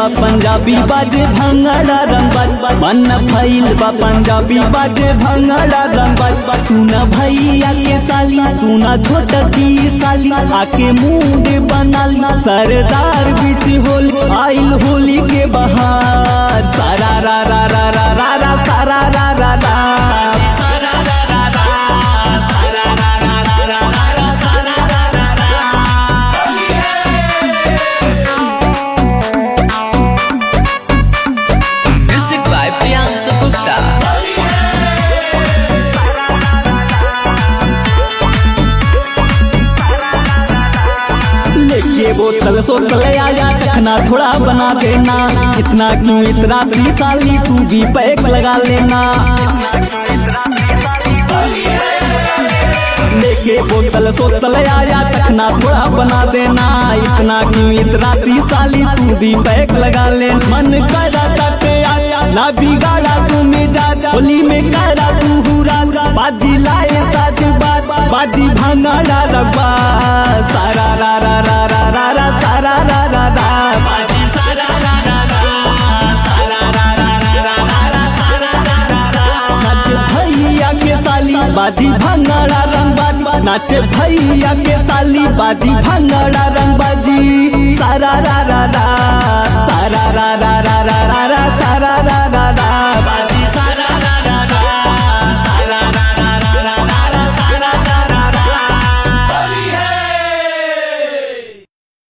बा पंजाबी बाजे भंगड़ा रंगबाज मन फैल बा पंजाबी बाजे भंगड़ा रंगबाज सुना भैया के साली सुना छोटकी साली आके मूड बनाली सरदार बीच होल आइल होली के बहार सारा रा रा रा रा रा रा सारा रा रा रा ये बोतल सोतल आया चखना थोड़ा बना देना इतना क्यों इतना साली तू भी पैक लगा लेना लेके बोतल सोतल आया चखना थोड़ा बना देना इतना क्यों इतना साली तू भी पैक लगा ले मन करा ताते आया ना बिगाड़ा तू मिजाज होली में करा तू हुरा बाजी लाए साज बाजी भंगड़ा रब्बा सारा रा रा रा रा रा रा सारा रा रा रा बाजी सारा रा रा रा सारा रा रा रा रा रा सारा रा रा रा नाच भैया के साली बाजी भंगड़ा रंगबाजी नाच भैया के साली बाजी भंगड़ा रंगबाजी सारा रा रा रा सारा रा रा रा रा रा सारा रा रा